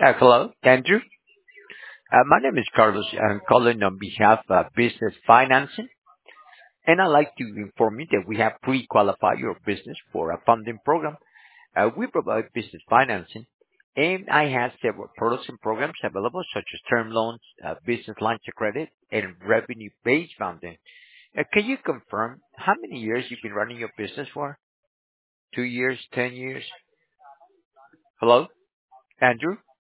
Hello, Andrew. My name is Carlos. I'm calling on behalf of Business Financing, and I'd like to inform you that we have pre-qualified your business for a funding program. We provide business financing, and I have several products and programs available, such as term loans, business lines of credit, and revenue-based funding. Can you confirm how many years you've been running your business for? 2 years, 10 years? Hello, Andrew?